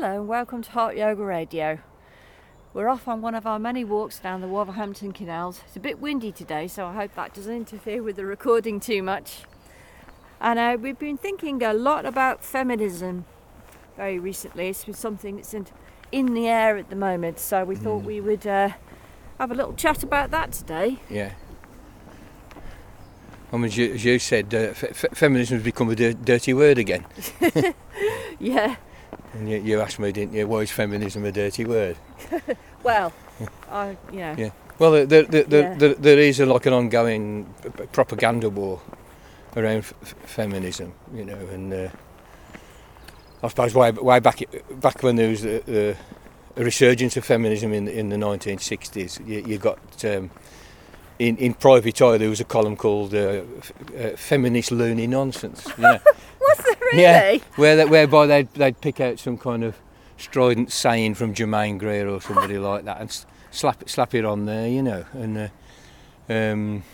Hello and welcome to Heart Yoga Radio. We're off on one of our many walks down the Wolverhampton canals. It's a bit windy today, so I hope that doesn't interfere with the recording too much. And we've been thinking a lot about feminism very recently. It's something that's in the air at the moment, so we thought we would have a little chat about that today. Yeah. I mean, as you said, feminism has become a dirty word again. Yeah. And you asked me, didn't you, why is feminism a dirty word? Well, Yeah. Well, there is an ongoing propaganda war around feminism, and I suppose way back when there was a resurgence of feminism in the 1960s, you got in Private Eye there was a column called "Feminist Loony Nonsense." Was there really? Yeah, whereby they'd pick out some kind of strident saying from Germaine Greer or somebody like that and slap it on there, and and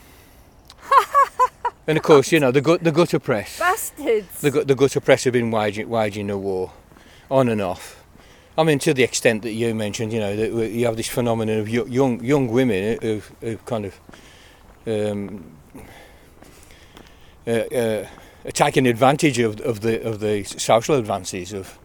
of course, the gutter press. Bastards. The gutter press have been waging a war, on and off. I mean, to the extent that you mentioned, that you have this phenomenon of young women who kind of taking advantage of the social advances of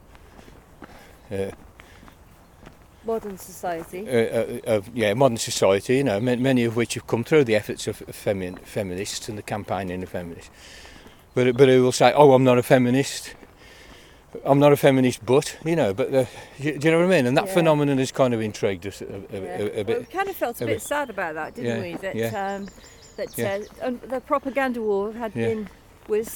Modern society. Modern society. Many of which have come through the efforts of feminists and the campaigning of feminists. But who will say, "Oh, I'm not a feminist. I'm not a feminist, but." But do you know what I mean? And that phenomenon has kind of intrigued us a bit. Well, we kind of felt a bit sad about that, didn't we? That the propaganda war was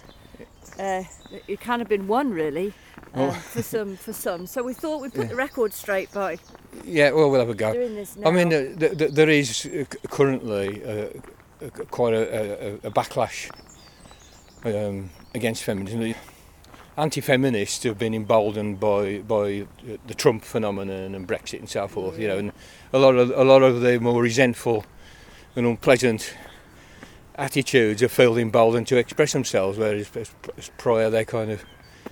it kind of been won really for some. So we thought we'd put the record straight by. Yeah, well, we'll have a go. Doing this now. I mean, there is currently quite a backlash against feminism. Anti-feminists have been emboldened by the Trump phenomenon and Brexit and so forth, and a lot of the more resentful and unpleasant attitudes have felt emboldened to express themselves, whereas prior they kind of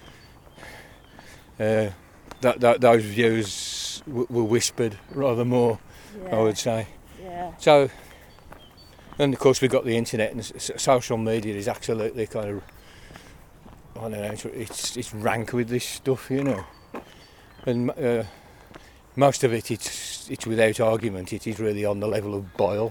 those views were whispered rather more, I would say. Yeah. So, and of course we've got the internet and social media is absolutely kind of, I don't know, it's rank with this stuff, and most of it's without argument. It is really on the level of bile,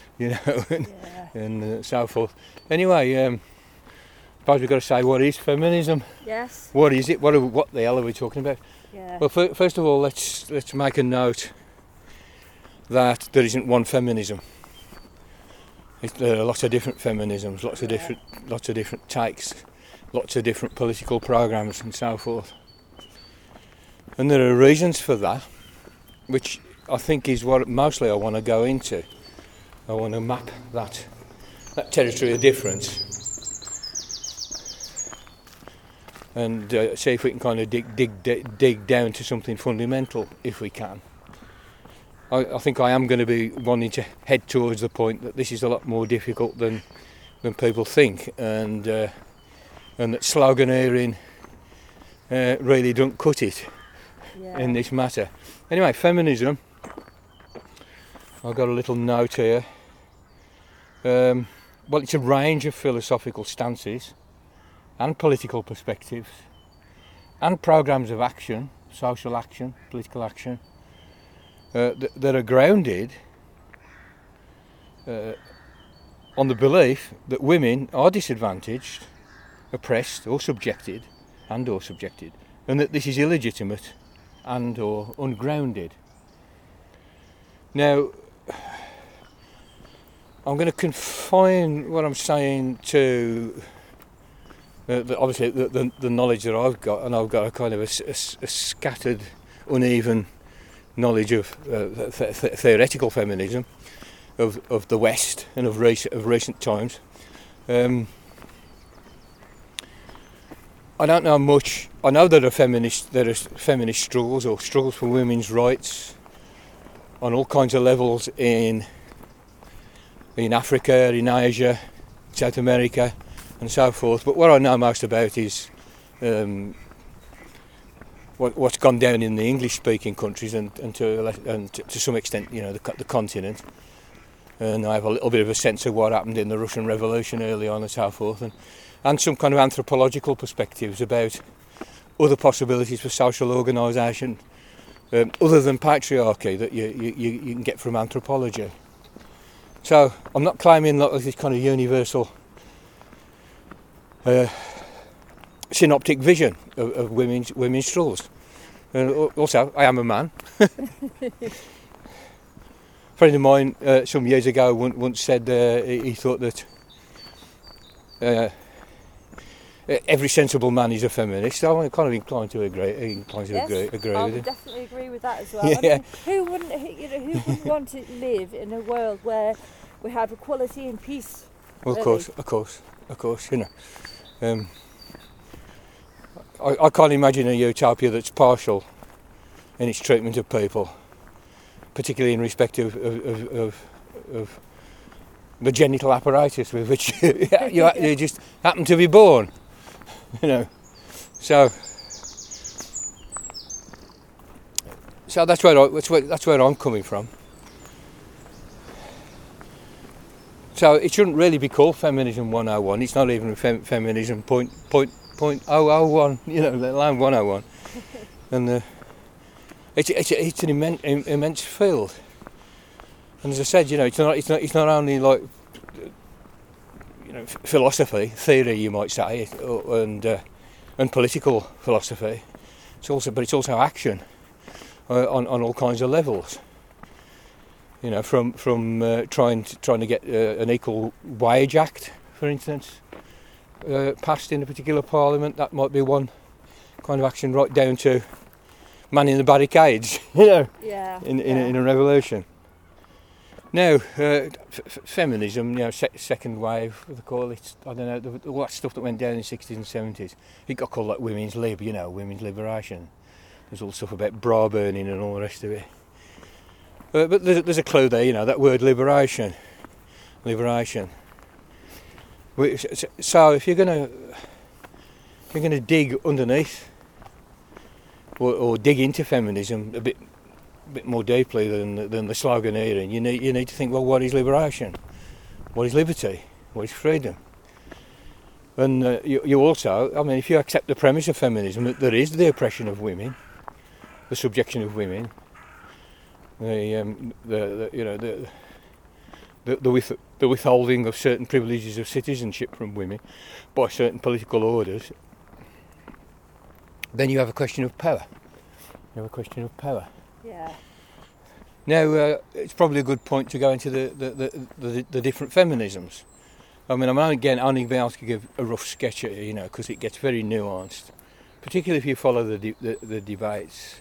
and so forth. Anyway, I suppose we've got to say, what is feminism? Yes. What is it? What the hell are we talking about? Yeah. Well, first of all, let's make a note that there isn't one feminism. There are lots of different feminisms, lots of different takes. Lots of different political programmes and so forth. And there are reasons for that, which I think is what mostly I want to go into. I want to map that territory of difference and see if we can kind of dig down to something fundamental, if we can. I think I am going to be wanting to head towards the point that this is a lot more difficult than people think, and that sloganeering really don't cut it in this matter. Anyway, feminism. I've got a little note here. Well, it's a range of philosophical stances and political perspectives and programmes of action, social action, political action, that are grounded on the belief that women are disadvantaged, oppressed or subjected, and that this is illegitimate and or ungrounded. Now, I'm going to confine what I'm saying to obviously the knowledge that I've got, and I've got a kind of a scattered, uneven knowledge of theoretical feminism of the West and of recent times. I don't know much. I know there are feminist struggles or struggles for women's rights on all kinds of levels in Africa, in Asia, South America, and so forth. But what I know most about is what's gone down in the English-speaking countries and to some extent, the continent. And I have a little bit of a sense of what happened in the Russian Revolution early on and so forth, and some kind of anthropological perspectives about other possibilities for social organisation other than patriarchy that you can get from anthropology. So I'm not claiming that this kind of universal synoptic vision of women's struggles. And also, I am a man. A friend of mine some years ago once said he thought that every sensible man is a feminist. So I'm kind of inclined to agree. Agree I with would it. definitely agree with that as well. Yeah. I mean, who wouldn't want to live in a world where we have equality and peace? Well, really? of course. I can't imagine a utopia that's partial in its treatment of people, particularly in respect of the genital apparatus with which you just happen to be born, So that's where I'm coming from. So it shouldn't really be called Feminism 101. It's not even Feminism .001, let alone 101. And it's an immense field. And as I said, it's not only like philosophy, theory, you might say, and political philosophy. It's also action on all kinds of levels. From trying to get an Equal Wage Act, for instance, passed in a particular parliament. That might be one kind of action, right down to manning the barricades, in a revolution. Now, feminism, second wave, they call it. I don't know, all that stuff that went down in the 60s and 70s. It got called like women's lib, women's liberation. There's all stuff about bra burning and all the rest of it. But there's a clue there, that word liberation. So if you're going to dig underneath or dig into feminism a bit more deeply than the slogan here, and you need to think, well, what is liberation? What is liberty? What is freedom? And you also, if you accept the premise of feminism that there is the oppression of women, the subjection of women, the withholding of certain privileges of citizenship from women by certain political orders, then you have a question of power. Yeah. Now, it's probably a good point to go into the different feminisms. I'm only being able to give a rough sketch at it, because it gets very nuanced, particularly if you follow the debates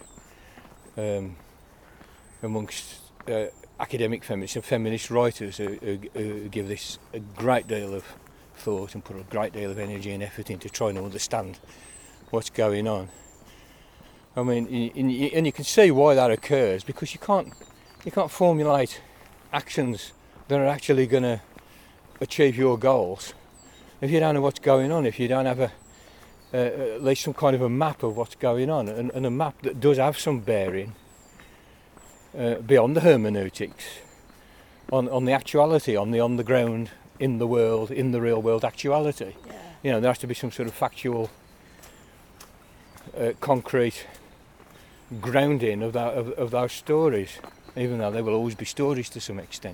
amongst academic feminists and feminist writers who give this a great deal of thought and put a great deal of energy and effort into trying to understand what's going on. And you can see why that occurs, because you can't formulate actions that are actually going to achieve your goals if you don't know what's going on, if you don't have at least some kind of a map of what's going on, and a map that does have some bearing beyond the hermeneutics on the actuality, on the ground, in the world, in the real world actuality. Yeah. There has to be some sort of factual, concrete grounding of those stories, even though they will always be stories to some extent.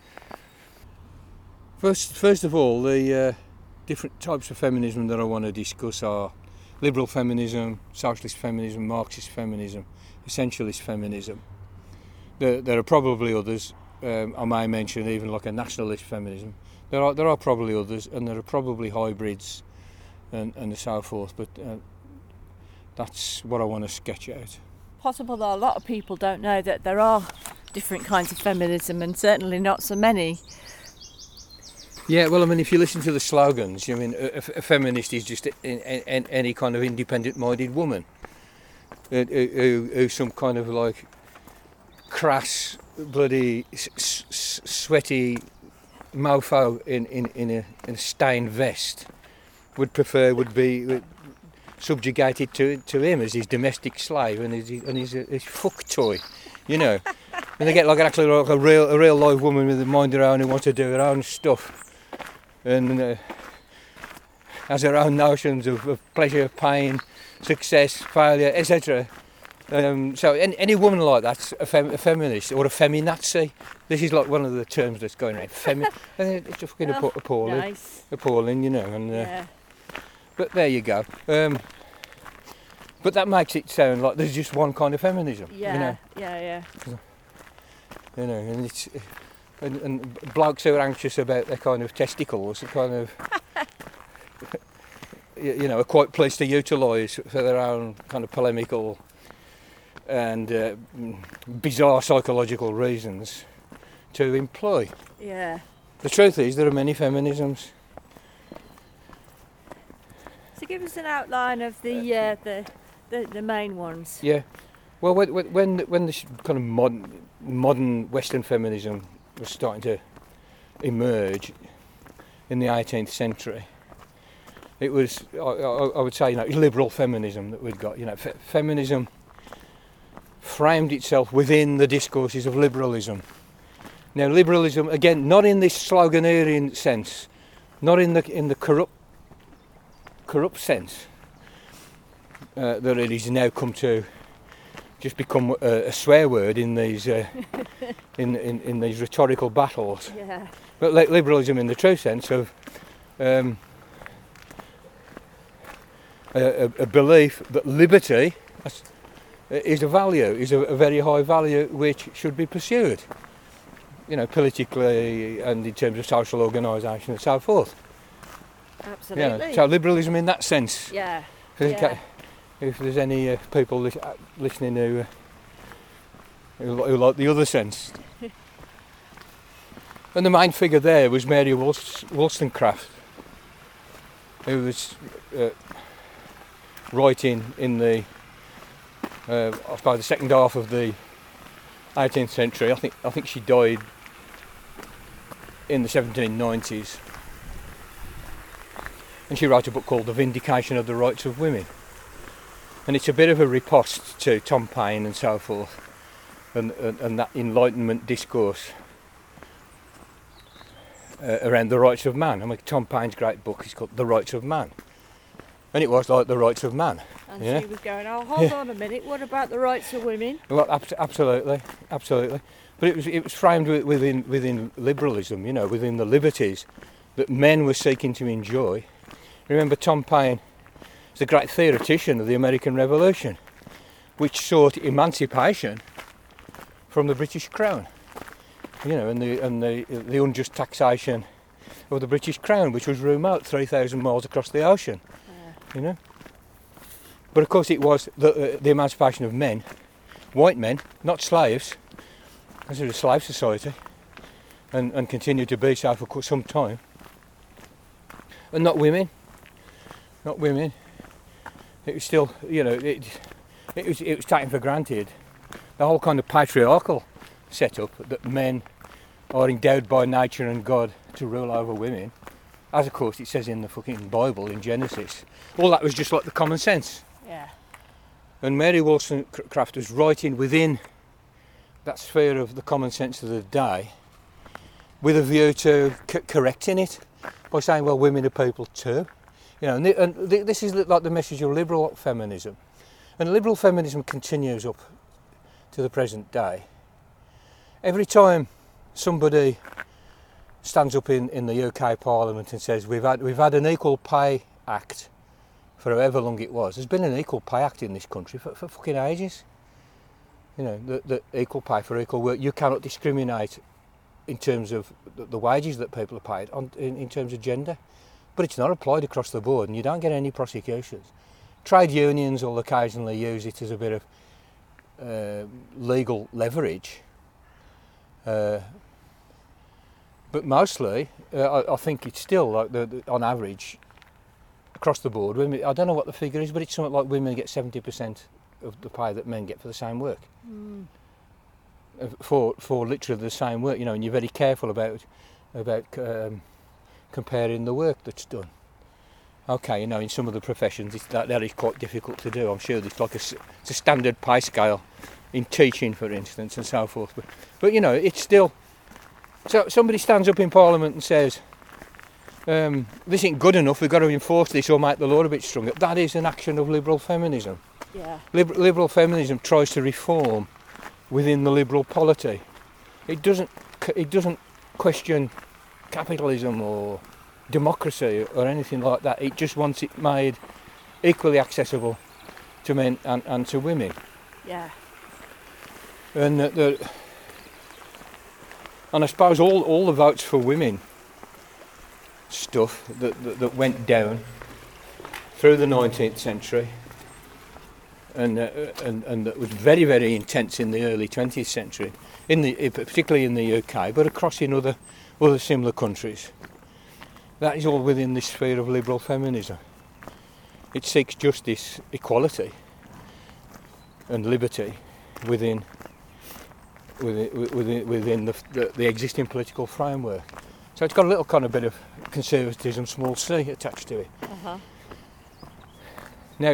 First of all, the different types of feminism that I want to discuss are liberal feminism, socialist feminism, Marxist feminism, essentialist feminism. There are probably others. I may mention even like a nationalist feminism. There are probably others, and there are probably hybrids and so forth. But that's what I want to sketch out. Possible that a lot of people don't know that there are different kinds of feminism, and certainly not so many. Yeah, well, if you listen to the slogans, a feminist is just any kind of independent-minded woman who's some kind of like crass, bloody, sweaty mofo in a stained vest would subjugated to him as his domestic slave and his fuck toy, you know. And they get like a real live woman with a mind her own who wants to do her own stuff and has her own notions of pleasure, pain, success, failure, etc. So any woman like that's a feminist or a feminazi. This is like one of the terms that's going around. It's just fucking appalling. Nice. Appalling, you know. And Yeah. but there you go. But that makes it sound like there's just one kind of feminism. Yeah. You know. Yeah. You know, and it's and blokes who are anxious about their kind of testicles are kind of you know, are quite pleased to utilise for their own kind of polemical and bizarre psychological reasons to employ. Yeah. The truth is, there are many feminisms. So give us an outline of the main ones. Yeah. Well, when this kind of modern Western feminism was starting to emerge in the 18th century, it was, I would say, you know, liberal feminism that we'd got. You know, feminism framed itself within the discourses of liberalism. Now, liberalism, again, not in this sloganeering sense, not in the corrupt sense that it has now come to just become a swear word in these in these rhetorical battles. Yeah. But liberalism in the true sense of a belief that liberty is a value, is a very high value which should be pursued, you know, politically and in terms of social organisation and so forth. Absolutely. Yeah, so liberalism in that sense. Yeah. If there's any people listening who like the other sense. And the main figure there was Mary Wollstonecraft, who was writing in the I suppose the second half of the 18th century. I think she died in the 1790s, and she wrote a book called The Vindication of the Rights of Women, and it's a bit of a riposte to Tom Paine and so forth, and that Enlightenment discourse around the rights of man. I mean, Tom Paine's great book is called The Rights of Man, and it was like the rights of man. And yeah? she was going, oh, hold on a minute, what about the rights of women? Well, absolutely. But it was framed within liberalism, you know, within the liberties that men were seeking to enjoy. Remember, Tom Paine is a great theoretician of the American Revolution, which sought emancipation from the British Crown, you know, and the unjust taxation of the British Crown, which was remote 3,000 miles across the ocean, you know. But of course it was the emancipation of men, white men, not slaves, as it was a slave society, and continued to be so for some time. And not women. It was still, you know, it was taken for granted. The whole kind of patriarchal setup that men are endowed by nature and God to rule over women, as of course it says in the fucking Bible in Genesis. All that was just like the common sense. Yeah. And Mary Wollstonecraft was writing within that sphere of the common sense of the day, with a view to correcting it by saying, well, women are people too. You know, and this is like the message of liberal feminism. And liberal feminism continues up to the present day. Every time somebody stands up in the UK Parliament and says we've had an Equal Pay Act for however long it was. There's been an Equal Pay Act in this country for fucking ages. You know, the equal pay for equal work. You cannot discriminate in terms of the wages that people are paid in terms of gender. But it's not applied across the board, and you don't get any prosecutions. Trade unions will occasionally use it as a bit of legal leverage. But mostly, I think it's still like on average across the board. Women, I don't know what the figure is, but it's something like women get 70% of the pay that men get for the same work. For literally the same work, you know, and you're very careful about comparing the work that's done. Okay, in some of the professions that is quite difficult to do. I'm sure there's it's a standard pay scale in teaching, for instance, and so forth. But it's still. So somebody stands up in Parliament and says, "This ain't good enough. We've got to enforce this or make the law a bit stronger." That is an action of liberal feminism. Yeah. Liberal feminism tries to reform within the liberal polity. It doesn't question capitalism or democracy or anything like that. It just wants it made equally accessible to men and to women. Yeah. And I suppose all the votes for women stuff that went down through the 19th century and that was very, very intense in the early 20th century, particularly in the UK, but across in other similar countries. That is all within the sphere of liberal feminism. It seeks justice, equality and liberty within the existing political framework. So it's got a little kind of bit of conservatism, small c, attached to it. Uh-huh. Now,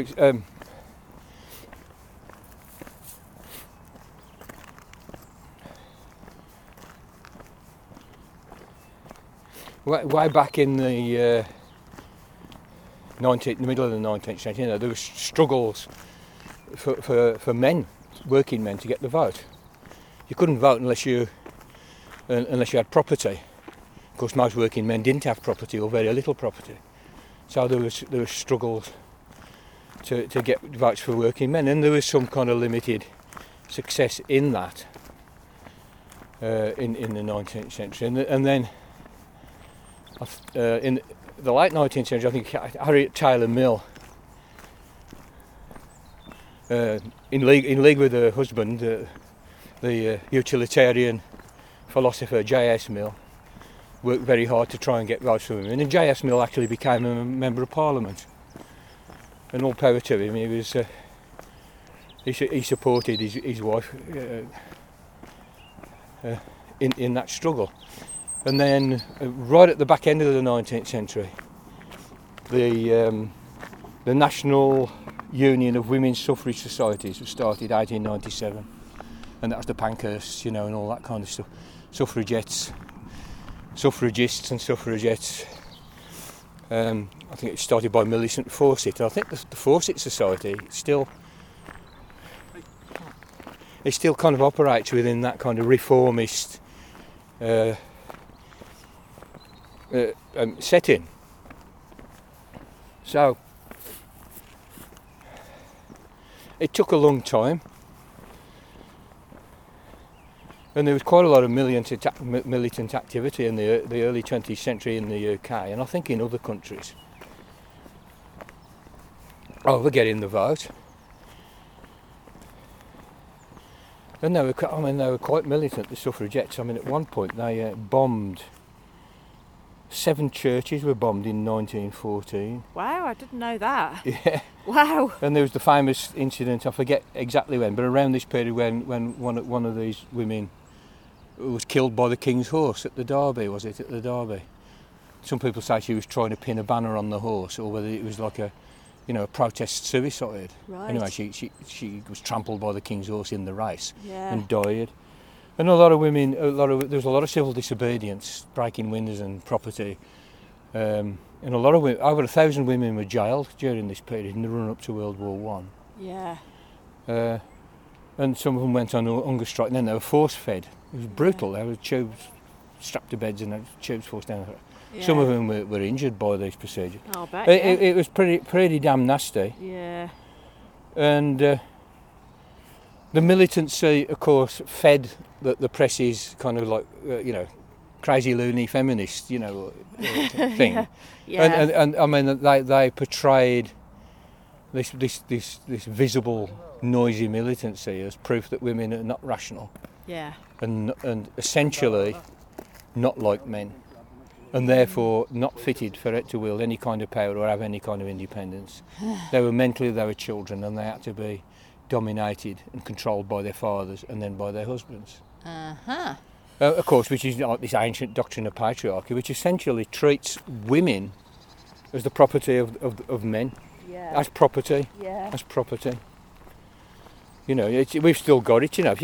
way back in the middle of the 19th century, there were struggles for men, working men, to get the vote. You couldn't vote unless you had property. Of course, most working men didn't have property or very little property, so there was struggles to get votes for working men, and there was some kind of limited success in that in the 19th century, and then in the late 19th century, I think Harriet Taylor Mill, in league with her husband, the utilitarian philosopher J.S. Mill, worked very hard to try and get votes for women, and J.S. Mill actually became a member of Parliament. And all power to him. He supported his wife in that struggle. And then, right at the back end of the 19th century, the National Union of Women's Suffrage Societies was started, 1897, and that was the Pankhursts, and all that kind of stuff. Suffragists and suffragettes. I think it was started by Millicent Fawcett. I think the Fawcett Society still kind of operates within that kind of reformist setting. So it took a long time, and there was quite a lot of militant activity in the early 20th century in the UK, and I think in other countries, over getting the vote. And they were quite militant, the suffragettes. I mean, at one point they bombed 7 churches were bombed in 1914. Wow, I didn't know that. Yeah. Wow. And there was the famous incident, I forget exactly when, but around this period when one of these women was killed by the King's horse at the Derby, was it, at the Derby? Some people say she was trying to pin a banner on the horse, or whether it was like a protest suicide. Right. Anyway, she was trampled by the King's horse in the race and Yeah. died. And there was a lot of civil disobedience, breaking windows and property. And a lot of women, over 1,000 women were jailed during this period in the run-up to World War One. Yeah. And some of them went on hunger strike, and then they were force-fed. It was brutal. There were tubes strapped to beds and tubes forced down. Yeah. Some of them were injured by these procedures. I'll bet. It was pretty damn nasty. Yeah. And the militancy, of course, fed the press's kind of like, crazy loony feminist, thing. Yeah. And I mean, they portrayed this visible, noisy militancy as proof that women are not rational Yeah. and essentially not like men, and therefore not fitted for it to wield any kind of power or have any kind of independence. They were children, and they had to be dominated and controlled by their fathers and then by their husbands. Uh-huh. Of course, which is like this ancient doctrine of patriarchy, which essentially treats women as the property of men, Yeah. as property, Yeah. as property. You know, we've still got it. You know,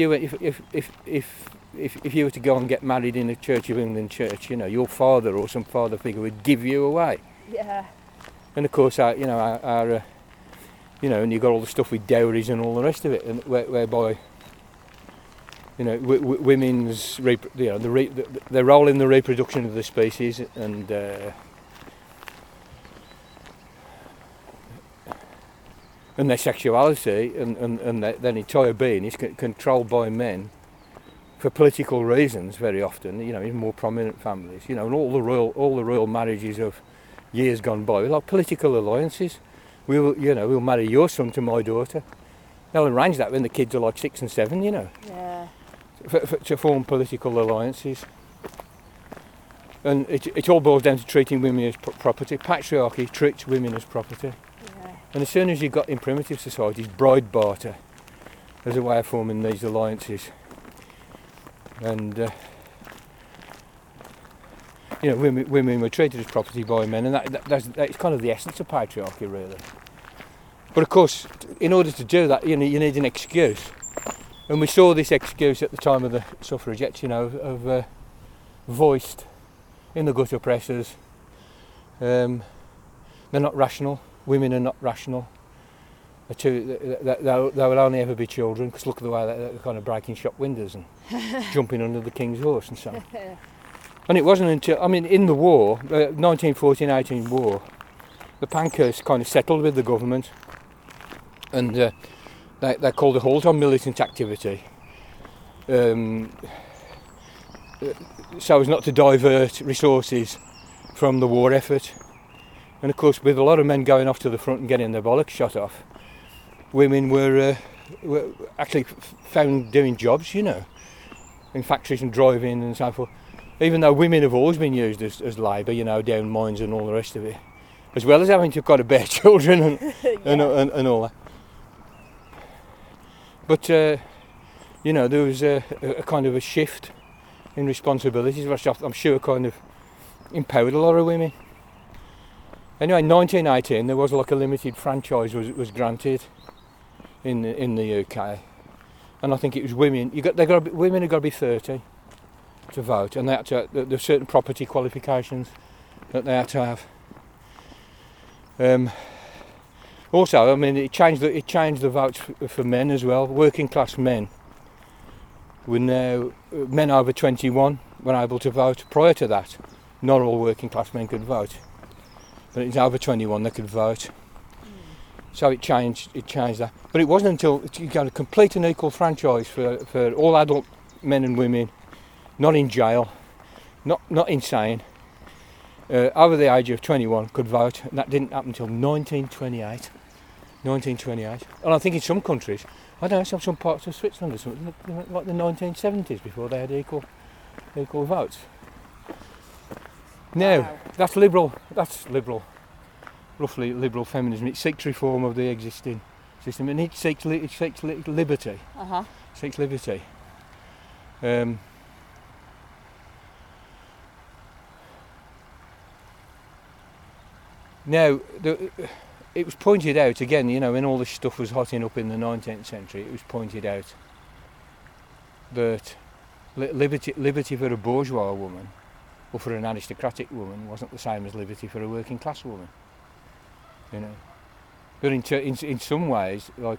if you were to go and get married in a Church of England church, you know, your father or some father figure would give you away. Yeah. And of course, our you know, and you've got all the stuff with dowries and all the rest of it, and whereby, you know, women's, their role in the reproduction of the species and their sexuality and their entire being is controlled by men for political reasons very often, you know, in more prominent families, you know, and all the royal marriages of years gone by, like political alliances. We'll marry your son to my daughter. They'll arrange that when the kids are like 6 and 7, you know. Yeah. To form political alliances. And it all boils down to treating women as property. Patriarchy treats women as property. Yeah. And as soon as you've got in primitive societies bride barter as a way of forming these alliances. And you know, women were treated as property by men, and that's kind of the essence of patriarchy, really. But of course, in order to do that, you know, you need an excuse. And we saw this excuse at the time of the suffragettes, you know, of voiced in the gutter presses. They're not rational. Women are not rational. They will only ever be children, because look at the way they're kind of breaking shop windows and jumping under the king's horse and so on. And it wasn't until, I mean, in the war, 1914-18 war, the Pankhursts kind of settled with the government, and they called a halt on militant activity, so as not to divert resources from the war effort. And of course, with a lot of men going off to the front and getting their bollocks shot off, women were actually found doing jobs, you know, in factories and driving and so forth. Even though women have always been used as labour, you know, down mines and all the rest of it, as well as having to kind of bear children and all that. But you know, there was a kind of a shift in responsibilities, which I'm sure kind of empowered a lot of women. Anyway, in 1918 there was like a limited franchise was granted in the UK, and I think it was women. Women have got to be 30 to vote, and there's certain property qualifications that they had to have. Also, I mean, it changed the votes for men as well. Working class men were now, men over 21 were able to vote. Prior to that, not all working class men could vote, but it's over 21 they could vote. So it changed that. But it wasn't until you got a complete and equal franchise for all adult men and women, not in jail, not insane, over the age of 21 could vote, and that didn't happen until 1928. And I think in some countries, I don't know, some parts of Switzerland or something, like the 1970s, before they had equal votes. Now, wow. That's liberal, roughly liberal feminism. It seeks reform of the existing system, and it seeks liberty. Uh-huh. It seeks liberty. Now, it was pointed out again, you know, when all this stuff was hotting up in the 19th century, it was pointed out that liberty for a bourgeois woman or for an aristocratic woman wasn't the same as liberty for a working class woman, you know. But in some ways, like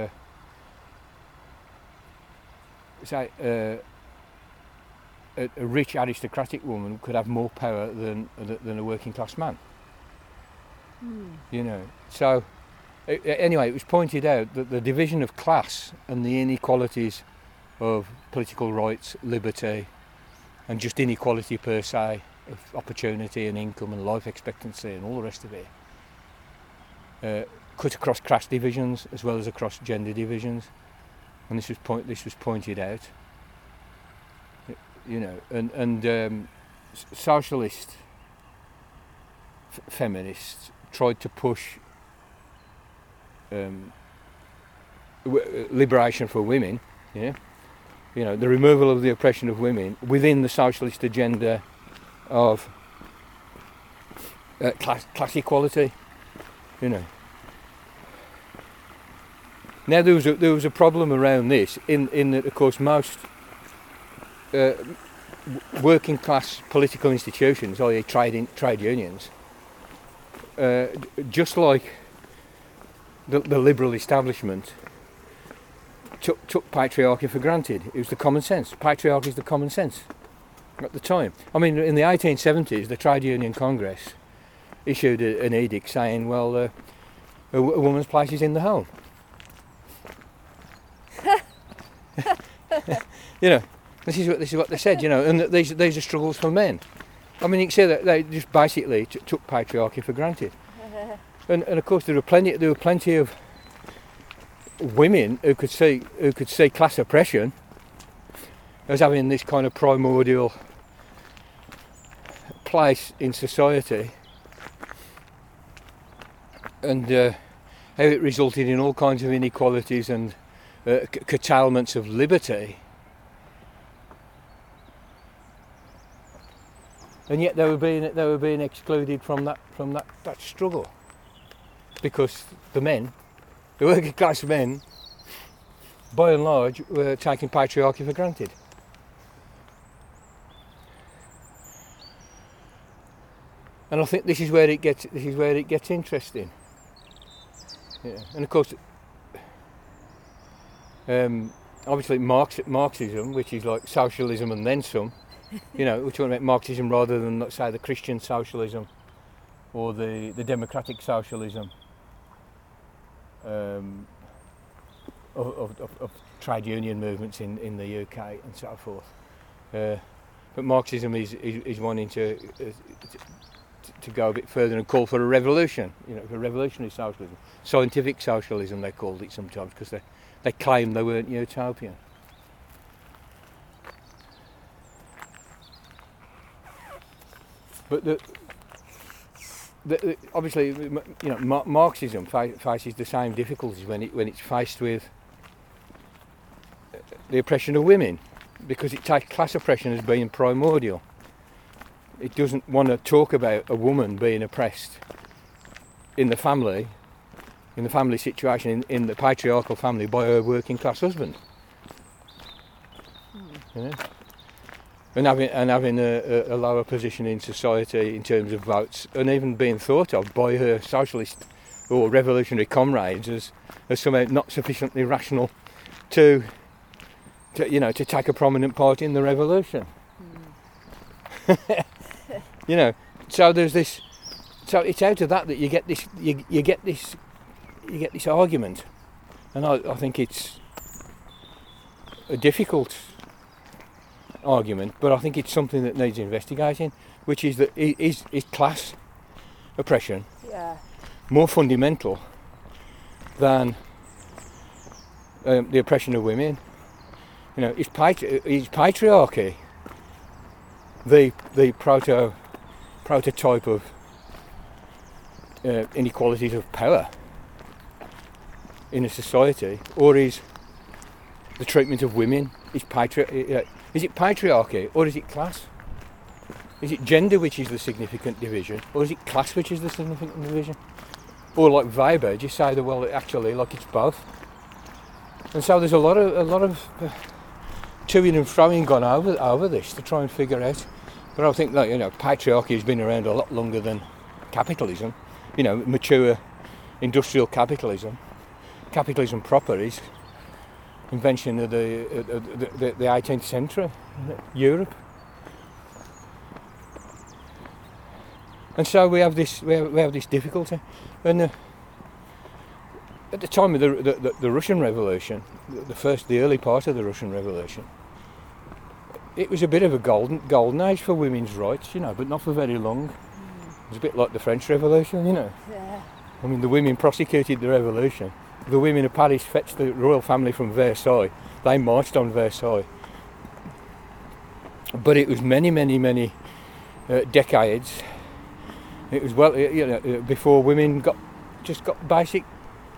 a rich aristocratic woman could have more power than a working class man. You know, so anyway, it was pointed out that the division of class and the inequalities of political rights, liberty, and just inequality per se of opportunity and income and life expectancy and all the rest of it, cut across class divisions as well as across gender divisions, and this was pointed out. You know, and socialist feminists tried to push liberation for women, yeah, you know, the removal of the oppression of women within the socialist agenda of class equality, you know. Now there was a problem around this in that, of course, most working class political institutions, i.e. trade unions, just like the liberal establishment, took patriarchy for granted. It was the common sense. Patriarchy is the common sense at the time. I mean, in the 1870s, the Trade Union Congress issued an edict saying, well, a woman's place is in the home. You know, this is what they said. You know, and these are struggles for men. I mean, you can say that they just basically took patriarchy for granted. And of course, there were plenty of women who could see class oppression as having this kind of primordial place in society, and how it resulted in all kinds of inequalities and curtailments of liberty. And yet they were being excluded from that struggle, because the men, the working class men, by and large, were taking patriarchy for granted. And I think this is where it gets interesting. Yeah. And of course, obviously Marxism, which is like socialism and then some. You know, we're talking about Marxism rather than, let's say, the Christian socialism or the democratic socialism of trade union movements in the UK and so forth. But Marxism is wanting to go a bit further and call for a revolution, you know, for revolutionary socialism. Scientific socialism, they called it sometimes, because they claimed they weren't utopian. But obviously, you know, Marxism faces the same difficulties when it's faced with the oppression of women, because it takes class oppression as being primordial. It doesn't want to talk about a woman being oppressed in the family situation, in the patriarchal family, by her working class husband. You know? And having a lower position in society in terms of votes, and even being thought of by her socialist or revolutionary comrades as somehow not sufficiently rational to take a prominent part in the revolution. You know, so there's this. So it's out of that you get this. You get this argument, and I think it's a difficult argument, but I think it's something that needs investigating, which is that is class oppression more fundamental than the oppression of women? You know, is patriarchy the prototype of inequalities of power in a society, or is the treatment of women is it patriarchy, or is it class? Is it gender which is the significant division, or is it class which is the significant division? Or like Weber, just say that, well, actually, like, it's both. And so there's a lot of to-ing and fro-ing gone over this to try and figure out. But I think that, you know, patriarchy has been around a lot longer than capitalism. You know, mature industrial capitalism. Capitalism proper is invention of the 18th century, Europe. And so we have this difficulty. And at the time of the Russian Revolution, the early part of the Russian Revolution, it was a bit of a golden age for women's rights, you know, but not for very long. It was a bit like the French Revolution, you know. Yeah. I mean, the women prosecuted the revolution. The women of Paris fetched the royal family from Versailles. They marched on Versailles. But it was many decades. It was before women got basic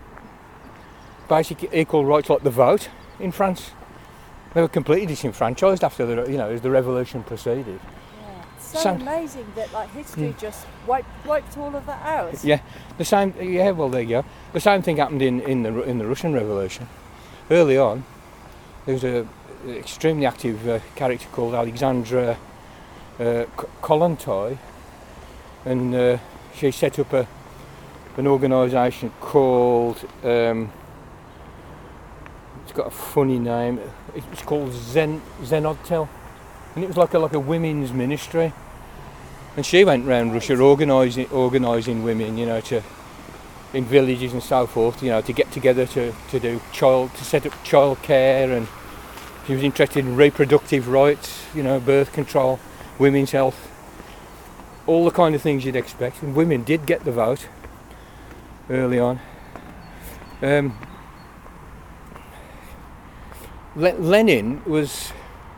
equal rights, like the vote in France. They were completely disenfranchised after as the revolution proceeded. so amazing that like history just wiped all of that out. Yeah, the same. Yeah, well there you go. The same thing happened in the Russian Revolution. Early on, there was an extremely active character called Alexandra Kollontai, and she set up an organisation called. It's got a funny name. It's called Zenodtel, and it was like a women's ministry. And she went round Russia organising women, in villages and so forth, to get together to set up childcare, and she was interested in reproductive rights, birth control, women's health, all the kind of things you'd expect. And women did get the vote early on. Lenin was,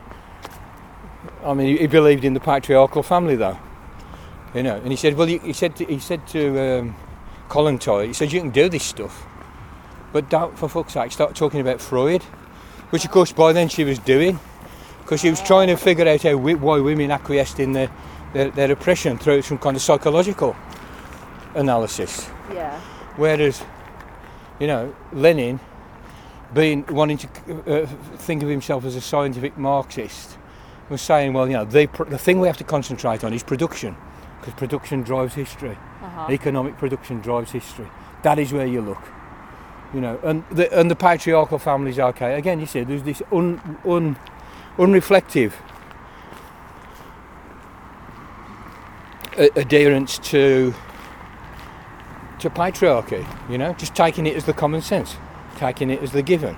he believed in the patriarchal family though, and he said, he said to Kollontai, he said, you can do this stuff, but don't, for fuck's sake, start talking about Freud, which of course by then she was doing, because she was trying to figure out why women acquiesced in their oppression through some kind of psychological analysis. Yeah. Whereas, Lenin, wanting to think of himself as a scientific Marxist, was saying, well, the thing we have to concentrate on is production, because production drives history. Economic production drives history. That is where you look, and the patriarchal family is okay. Again, you see, there's this unreflective adherence to patriarchy. Just taking it as the common sense, taking it as the given.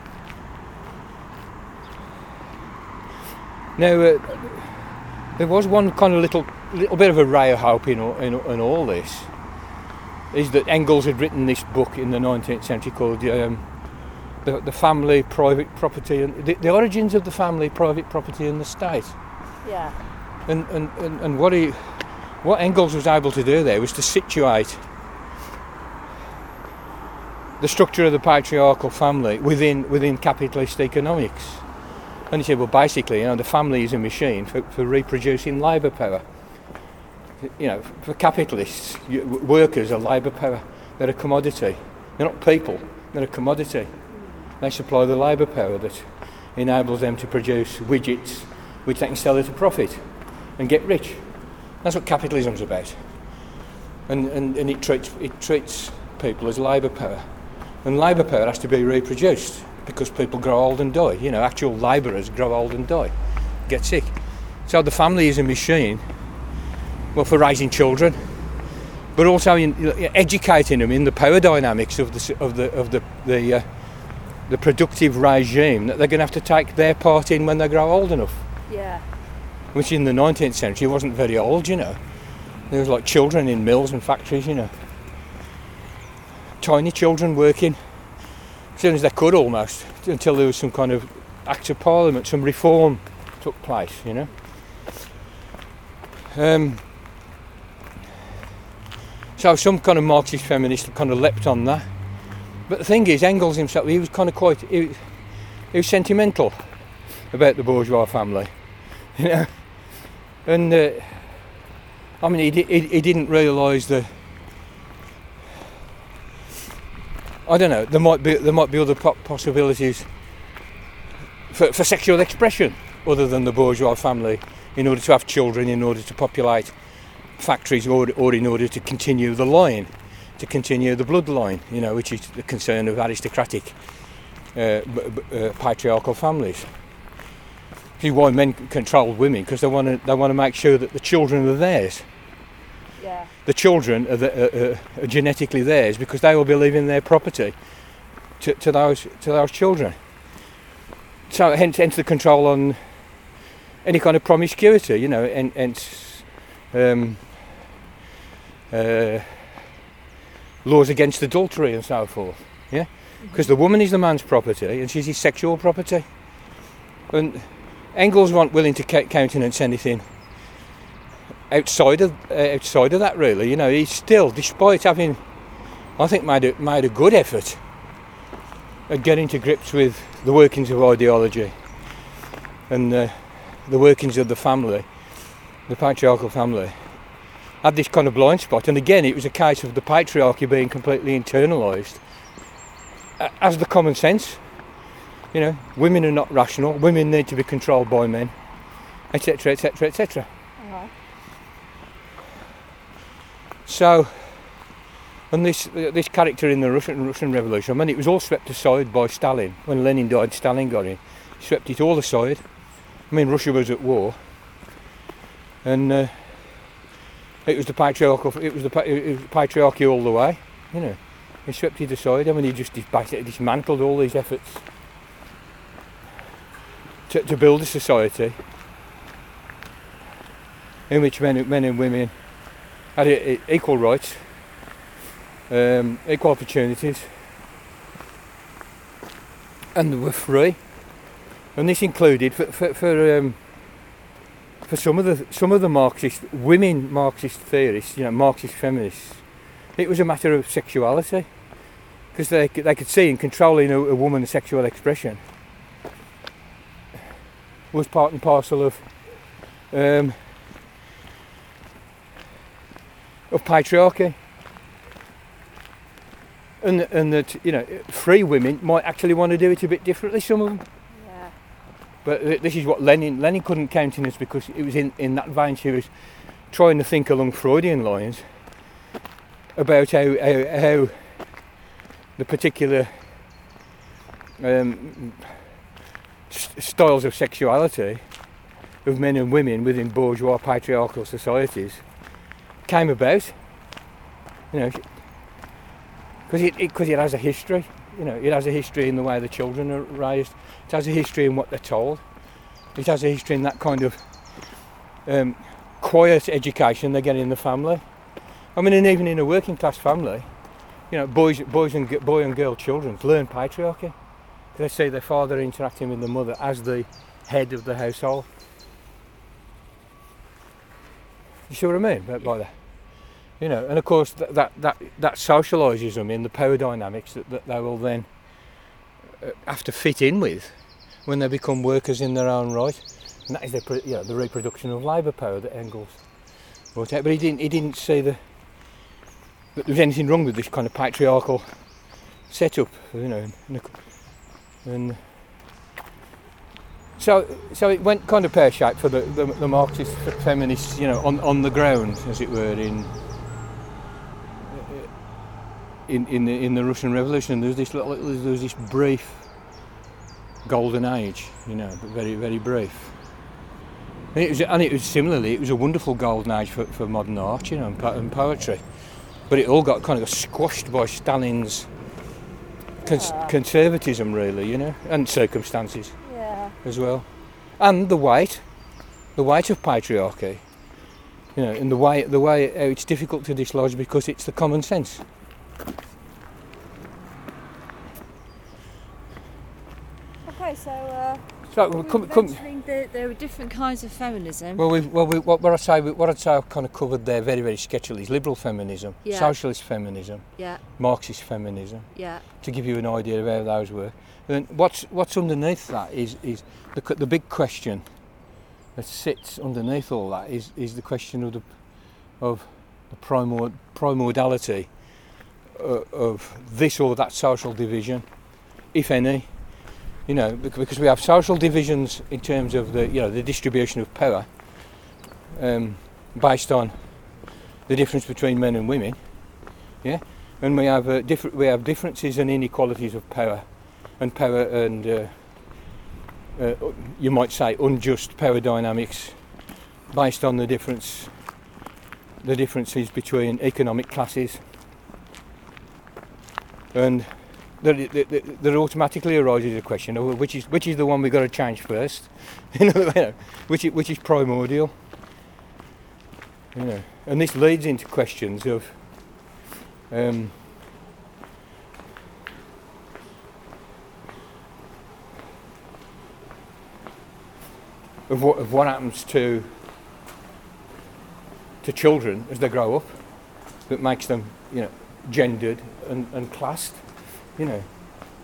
Now, there was one kind of little bit of a ray of hope in all this, is that Engels had written this book in the 19th century called the family, private property, and the origins of the family, private property, and the state. Yeah. And what Engels was able to do there was to situate the structure of the patriarchal family within capitalist economics. And he said, well, basically, the family is a machine for reproducing labour power. For capitalists, workers are labour power. They're a commodity. They're not people. They're a commodity. They supply the labour power that enables them to produce widgets which they can sell at a profit and get rich. That's what capitalism's about. And it treats people as labour power. And labour power has to be reproduced, because people grow old and die. Actual labourers grow old and die, get sick. So the family is a machine, well, for raising children, but also educating them in the power dynamics of the productive regime that they're going to have to take their part in when they grow old enough. Yeah. Which in the 19th century wasn't very old, There was like children in mills and factories, Tiny children working as soon as they could, almost, until there was some kind of Act of Parliament, some reform took place, So some kind of Marxist feminist kind of leapt on that. But the thing is, Engels himself, he was kind of he was sentimental about the bourgeois family, And he didn't realise that. I don't know. There might be other possibilities for sexual expression other than the bourgeois family, in order to have children, in order to populate factories, or in order to continue the line, to continue the bloodline. Which is the concern of aristocratic patriarchal families. See why men control women, because they want to make sure that the children are theirs. Yeah. The children are genetically theirs, because they will be leaving their property to those children. So hence the control on any kind of promiscuity, and laws against adultery and so forth. Yeah, because the woman is the man's property and she's his sexual property. And Engels wasn't willing to countenance anything outside of that, really. He still, despite having, I think, made a good effort at getting to grips with the workings of ideology and the workings of the family, the patriarchal family, had this kind of blind spot, and again it was a case of the patriarchy being completely internalised as the common sense. You know, women are not rational, women need to be controlled by men, etc, etc, etc. So, and this character in the Russian Revolution, I mean, it was all swept aside by Stalin. When Lenin died, Stalin got in, swept it all aside. I mean, Russia was at war, and it was the patriarchy all the way. You know, he swept it aside. I mean, he just basically dismantled all these efforts to build a society in which men and women had equal rights, equal opportunities, and they were free. And this included for some of the Marxist theorists, you know, Marxist feminists, it was a matter of sexuality, because they could see in controlling a woman's sexual expression was part and parcel of patriarchy, and that, you know, free women might actually want to do it a bit differently, some of them. Yeah. But this is what Lenin couldn't countenance, because it was in that vein she was trying to think along Freudian lines about how the particular styles of sexuality of men and women within bourgeois patriarchal societies came about, you know, because it has a history. You know, it has a history in the way the children are raised. It has a history in what they're told. It has a history in that kind of quiet education they get in the family. I mean, and even in a working class family, you know, boy and girl children learn patriarchy. They see their father interacting with the mother as the head of the household. You see what I mean by that? You know, and of course that socialises them in the power dynamics that they will then have to fit in with when they become workers in their own right. And that is the reproduction of labour power that Engels brought out. But he didn't see that there was anything wrong with this kind of patriarchal setup, you know, and so it went kind of pear-shaped for the Marxist feminists, you know, on the ground, as it were, in the Russian Revolution. There was this brief golden age, you know, but very, very brief. And it was similarly, it was a wonderful golden age for modern art, you know, and poetry. But it all got kind of squashed by Stalin's conservatism, really, you know, and circumstances as well, and the weight of patriarchy, you know, and the way how it's difficult to dislodge because it's the common sense. Okay, so mentioning that there are different kinds of feminism. What I'd say I've kind of covered there very, very sketchily is liberal feminism, socialist feminism, Marxist feminism, to give you an idea of how those work. And what's underneath that is the big question that sits underneath all that is the question of the primordiality of this or that social division, if any. You know, because we have social divisions in terms of the distribution of power, based on the difference between men and women, and we have differences and inequalities of power, and you might say unjust power dynamics, based on the differences between economic classes, and there automatically arises a question of which is the one we've got to change first, you know, which is primordial, you know, and this leads into questions of what happens to children as they grow up, that makes them, you know, gendered and classed. You know,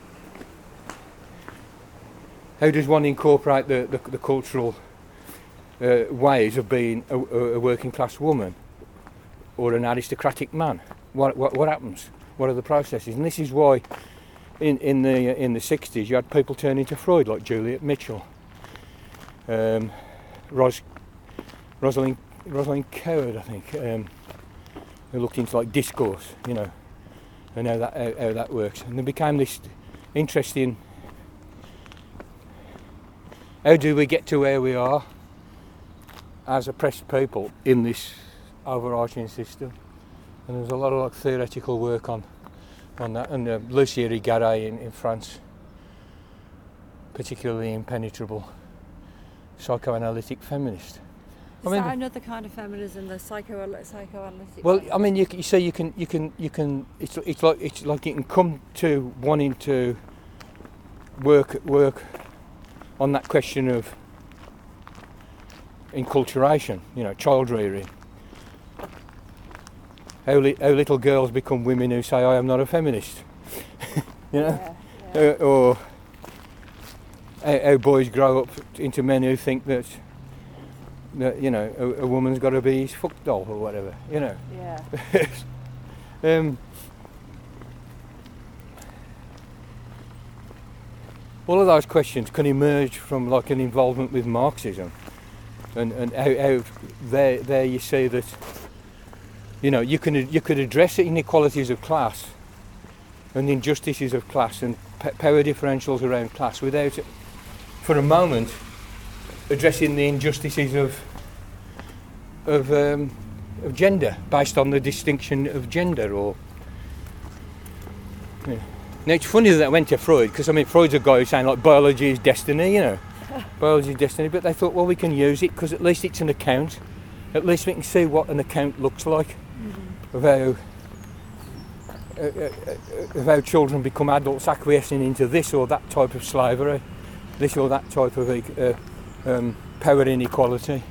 how does one incorporate the cultural ways of being a working class woman or an aristocratic man. What happens? What are the processes? And this is why in the 60s you had people turning to Freud like Juliet Mitchell, Rosalind Coward, I think, who looked into like discourse, you know, and how that works. And there became this interesting, how do we get to where we are as oppressed people in this overarching system? And there's a lot of like theoretical work on that, and Lucia Irigaray in France, particularly impenetrable psychoanalytic feminist. Is that another kind of feminism, the psychoanalytic? Well, I mean, you say you can. It's like you can come to wanting to work on that question of enculturation, you know, child rearing. How little girls become women who say, "I am not a feminist," you know, yeah. Or how boys grow up into men who think that you know a woman's got to be his fuck doll or whatever, you know. Yeah. All of those questions can emerge from like an involvement with Marxism, and how there you see that, you know, you could address inequalities of class and injustices of class and power differentials around class without, for a moment, addressing the injustices of gender based on the distinction of gender. Or yeah. Now it's funny that I went to Freud, because I mean Freud's a guy who's saying like biology is destiny, you know, biology is destiny. But they thought, well, we can use it because at least it's an account. At least we can see what an account looks like of how children become adults acquiescing into this or that type of slavery, this or that type of power inequality.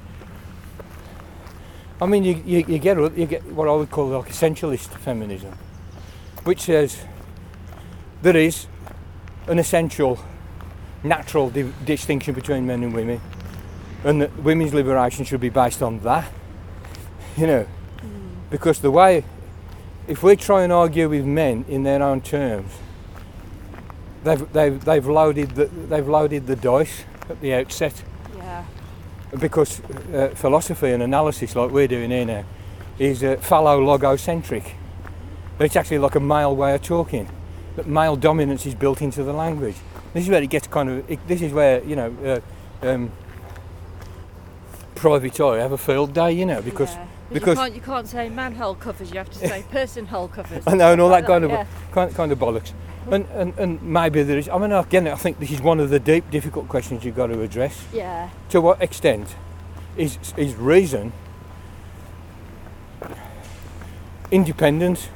I mean, you get what I would call like essentialist feminism, which says there is an essential, natural distinction between men and women, and that women's liberation should be based on that, you know, because the way, if we try and argue with men in their own terms, they've loaded the dice at the outset. Yeah. Because philosophy and analysis, like we're doing here now, is phallo-logocentric. It's actually like a male way of talking. That male dominance is built into the language. This is where it gets this is where, you know, Private Eye have a field day, you know, because you can't say man hull covers, you have to say person hull covers. I know, and all that kind of bollocks. And maybe there is. I mean, again, I think this is one of the deep, difficult questions you've got to address. Yeah. To what extent is reason independent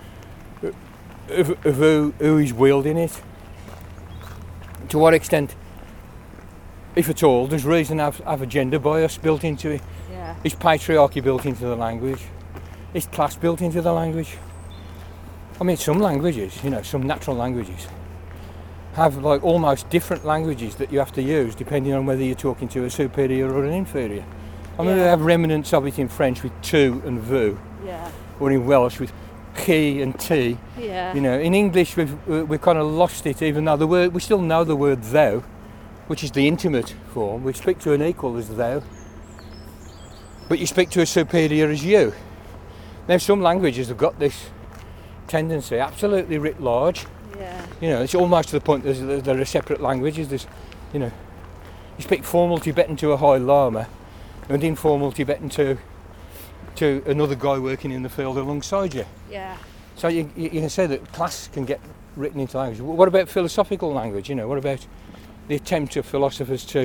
of who is wielding it? To what extent, if at all, does reason have a gender bias built into it? Yeah. Is patriarchy built into the language? Is class built into the language? I mean, some languages, you know, some natural languages have like almost different languages that you have to use depending on whether you're talking to a superior or an inferior. I mean, they have remnants of it in French with tu and vous, or in Welsh with chi and ti. Yeah. You know, in English we've kind of lost it, even though we still know the word thou, which is the intimate form. We speak to an equal as thou, but you speak to a superior as you. Now, some languages have got this tendency, absolutely writ large. Yeah. You know, it's almost to the point that there are separate languages. There's, you know, you speak formal Tibetan to a High Lama, and informal Tibetan to another guy working in the field alongside you. Yeah. So you can say that class can get written into language. What about philosophical language? You know, what about the attempt of philosophers to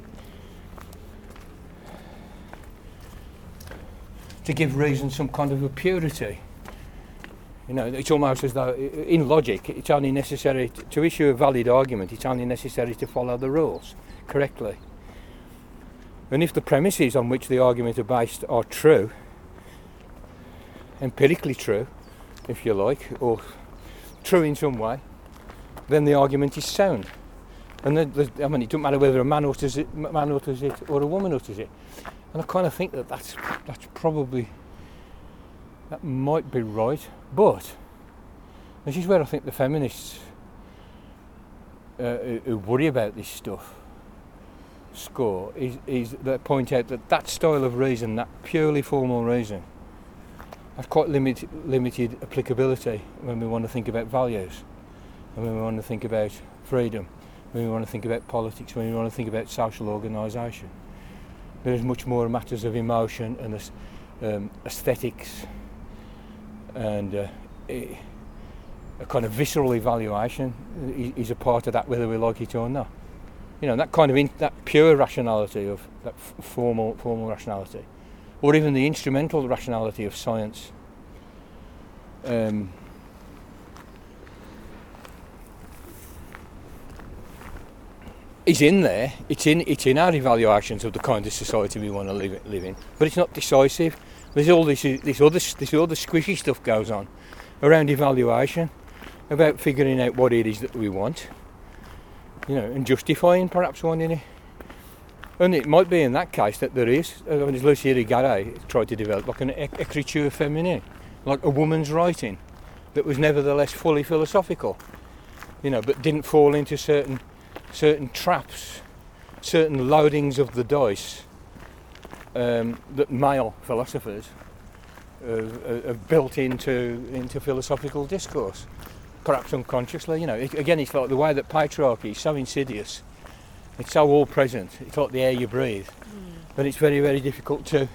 give reason some kind of a purity? You know, it's almost as though in logic it's only necessary to issue a valid argument, it's only necessary to follow the rules correctly. And if the premises on which the argument are based are true, empirically true, if you like, or true in some way, then the argument is sound. And it doesn't matter whether a man utters it or a woman utters it. And I kind of think that's probably, that might be right. But this is where I think the feminists who worry about this stuff score is they point out that style of reason, that purely formal reason, has quite limited applicability when we want to think about values, and when we want to think about freedom, when we want to think about politics, when we want to think about social organisation. There's much more matters of emotion and aesthetics and a kind of visceral evaluation is a part of that, whether we like it or not. You know, that kind of that pure rationality of that formal rationality, or even the instrumental rationality of science. Is in there. It's in our evaluations of the kind of society we want to live in. But it's not decisive. There's all this other squishy stuff goes on around evaluation, about figuring out what it is that we want, you know, and justifying perhaps wanting it. And it might be in that case that there is, as Lucia Irigaray tried to develop, like an écriture féminine, like a woman's writing that was nevertheless fully philosophical, you know, but didn't fall into certain traps, certain loadings of the dice that male philosophers have built into philosophical discourse, perhaps unconsciously. You know, it's like the way that patriarchy is so insidious, it's so all present, it's like the air you breathe, but it's very, very difficult to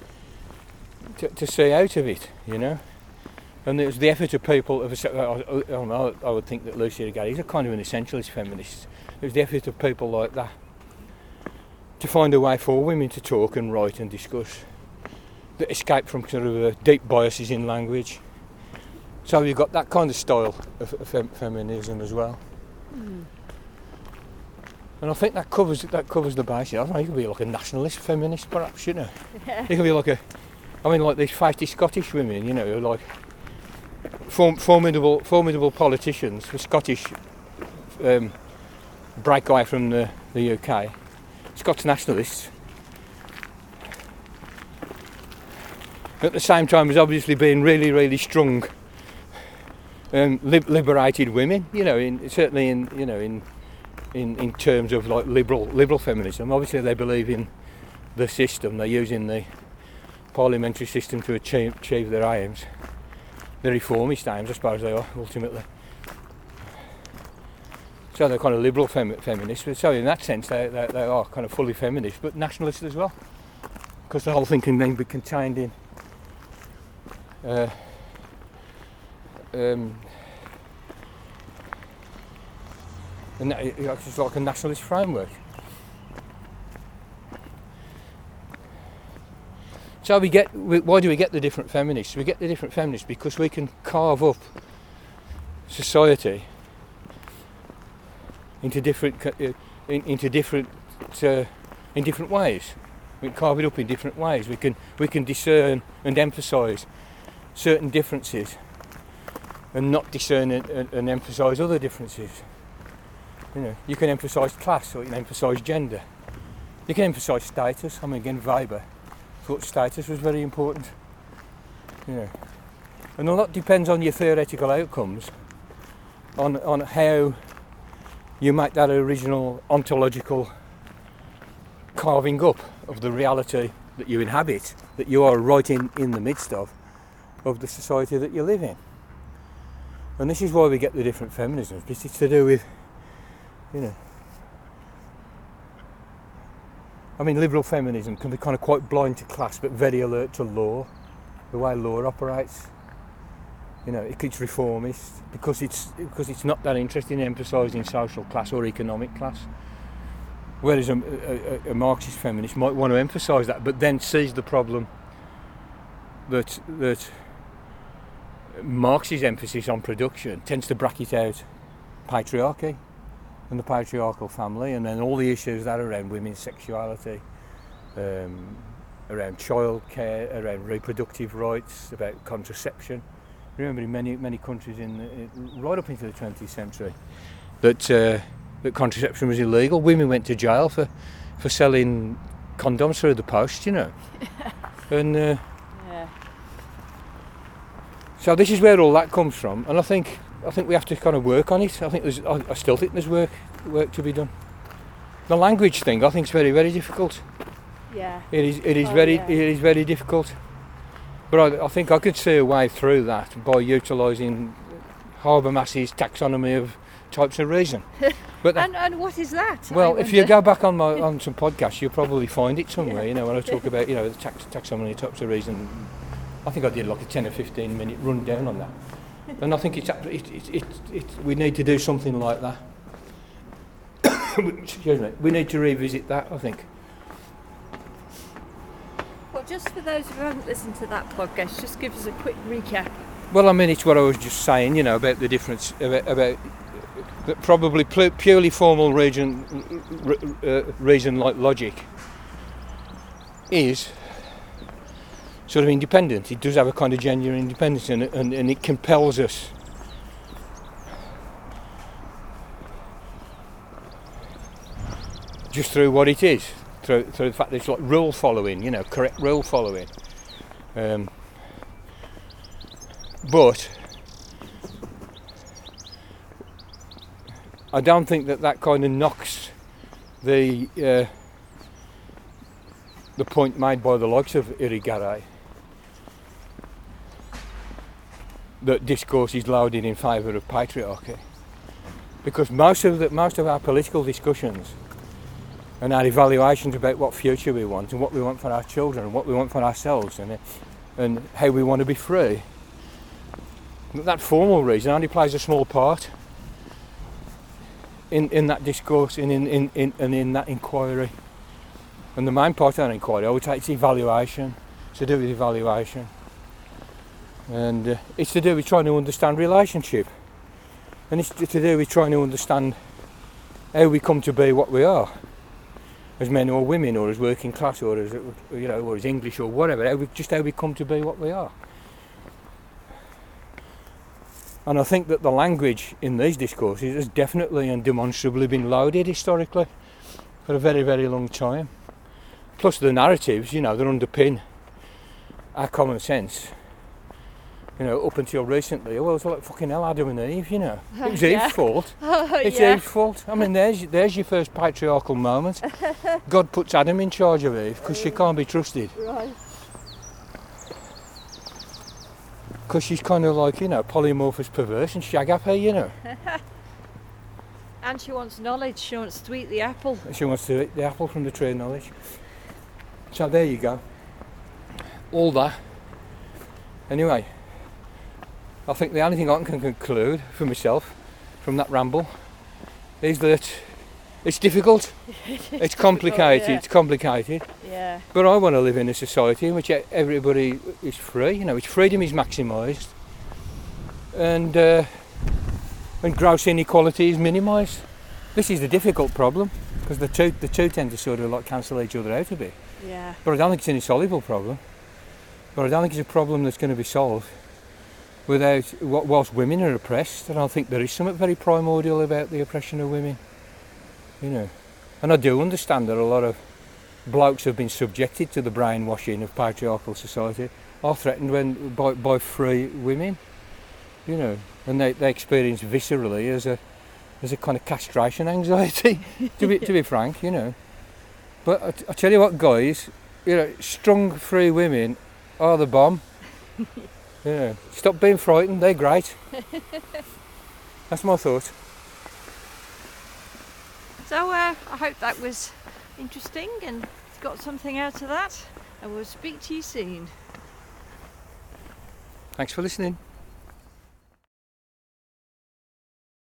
see out of it, you know. And there's the effort of people, I would think that Lucia Irigaray is a kind of an essentialist feminist. It was the effort of people like that to find a way for women to talk and write and discuss, that escape from sort of deep biases in language. So you've got that kind of style of feminism as well. And I think that covers the basis. I don't know, you could be like a nationalist feminist perhaps, you know. Yeah. You could be like like these feisty Scottish women, you know, who are like formidable politicians, the Scottish break away from the UK, Scots nationalists, at the same time as obviously being really, really strong liberated women, you know, certainly in terms of like liberal feminism. Obviously they believe in the system, they're using the parliamentary system to achieve their aims, the reformist aims, I suppose they are ultimately. So they're kind of liberal feminists, but so in that sense they are kind of fully feminist, but nationalist as well, because the whole thing can then be contained in and it's like a nationalist framework. So why do we get the different feminists? We get the different feminists because we can carve up society into different ways. We can carve it up in different ways. We can discern and emphasise certain differences, and not discern and emphasise other differences. You know, you can emphasise class, or you can emphasise gender. You can emphasise status. I mean, again, Weber thought status was very important. You know, and a lot depends on your theoretical outcomes, on how you make that original ontological carving up of the reality that you inhabit, that you are right in the midst of the society that you live in. And this is why we get the different feminisms, because it's to do with, you know, I mean, liberal feminism can be kind of quite blind to class, but very alert to law, the way law operates. You know, it's reformist because it's not that interested in emphasising social class or economic class. Whereas a Marxist feminist might want to emphasise that, but then sees the problem that Marx's emphasis on production tends to bracket out patriarchy and the patriarchal family, and then all the issues that are around women's sexuality, around childcare, around reproductive rights, about contraception. Remember, in many countries right up into the 20th century, that that contraception was illegal. Women went to jail for selling condoms through the post, you know. And Yeah. so this is where all that comes from, and I think we have to kind of work on it. I still think there's work to be done. The language thing, I think, is very, very difficult. Yeah. It is Yeah. very difficult. But I think I could see a way through that by utilising Habermas's taxonomy of types of reason. But And what is that? well, I if you wonder? go back on some podcasts, you'll probably find it somewhere. You know, when I talk about, you know, the taxonomy of types of reason. I think I did like a 10 or 15 minute rundown on that. And I think we need to do something like that. Excuse me. We need to revisit that, I think. Well, just for those who haven't listened to that podcast, just give us a quick recap. Well, I mean, it's what I was just saying, you know, about the difference, about that probably purely formal reason like logic is sort of independent. It does have a kind of genuine independence, and it compels us just through what it is, through the fact that it's like rule following, you know, correct rule following. But I don't think that kind of knocks the point made by the likes of Irigaray, that discourse is loaded in favour of patriarchy, because most of our political discussions and our evaluations about what future we want and what we want for our children and what we want for ourselves and how we want to be free, that formal reason only plays a small part in that discourse and in that inquiry. And the main part of that inquiry, I would say, it's evaluation. It's to do with evaluation, and it's to do with trying to understand relationship, and it's to do with trying to understand how we come to be what we are, as men or women, or as working class, or as, you know, or as English or whatever. How we come to be what we are. And I think that the language in these discourses has definitely and demonstrably been loaded historically for a very, very long time. Plus the narratives, you know, that underpin our common sense. You know, up until recently, well, it was like fucking hell, Adam and Eve, you know. It was Eve's fault. It's Eve's fault. I mean, there's your first patriarchal moment. God puts Adam in charge of Eve because she can't be trusted. Right. Because she's kind of like, you know, polymorphous, perverse and shag-happy, you know. And she wants knowledge. She wants to eat the apple. She wants to eat the apple from the tree of knowledge. So there you go. All that. Anyway, I think the only thing I can conclude for myself from that ramble is that it's difficult. It's complicated. Yeah. It's complicated. Yeah. But I want to live in a society in which everybody is free. You know, which freedom is maximised, and gross inequality is minimised. This is the difficult problem, because the two tend to sort of like cancel each other out a bit. Yeah. But I don't think it's an insoluble problem. But I don't think it's a problem that's going to be solved without, whilst women are oppressed. I don't think there is something very primordial about the oppression of women. You know, and I do understand that a lot of blokes have been subjected to the brainwashing of patriarchal society, are threatened by free women. You know, and they experience viscerally as a kind of castration anxiety. to be frank, you know. But I tell you what, guys, you know, strong free women are the bomb. You know, stop being frightened. They're great. That's my thought. So I hope that was interesting and got something out of that. And we'll speak to you soon. Thanks for listening.